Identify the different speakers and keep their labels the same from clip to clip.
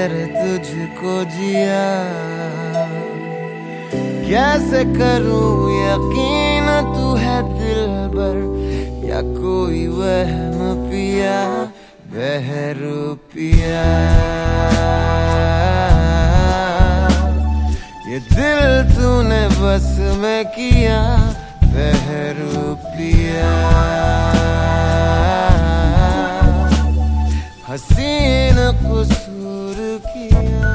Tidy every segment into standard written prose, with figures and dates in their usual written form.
Speaker 1: बगैर तुझको जिया, कैसे करूं यकीन तू है दिलबर या कोई वहम पिया बहरूपिया। ये दिल तूने बस में किया बहरूपिया। हसीन कसूर किया।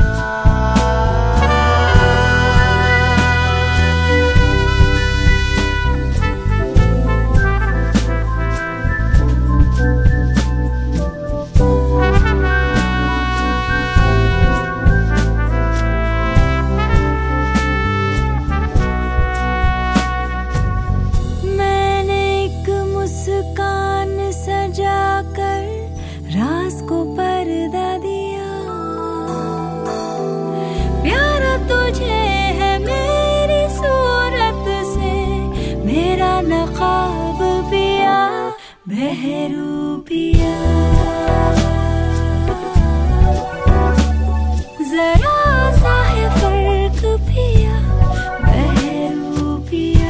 Speaker 2: राज को पर्दा दिया, प्यारा तुझे है मेरी सूरत से, मेरा नकाब पिया बहरूपिया। जरा सा है फर्क पिया बहरूपिया।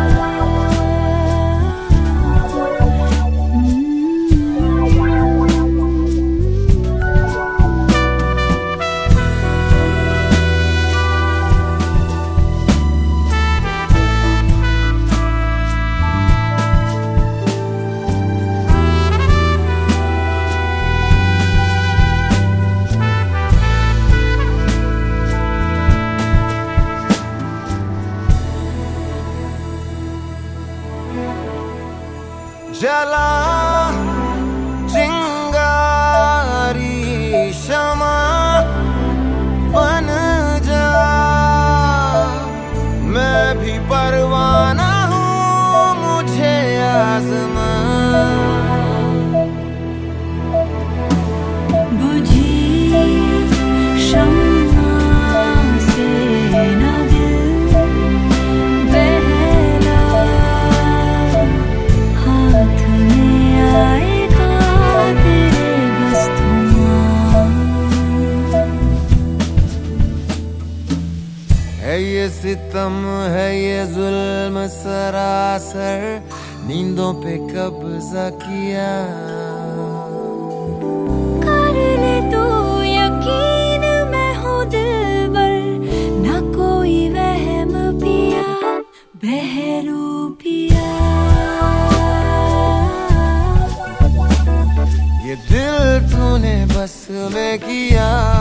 Speaker 1: जला चिंगारी शमा बन जा, मैं भी परवाना हूँ मुझे आज़मा।
Speaker 2: बुझी शम्मा से न दिल बहला, हाथ में आएगा तेरे बस धुआं।
Speaker 1: है ये सितम है ये जुल्म सरासर, नींदों पे कब्जा किया।
Speaker 2: कर ले तू यकीन मैं हूँ दिलबर, न कोई वहम पिया बहरूपिया।
Speaker 1: ये दिल तूने बस में किया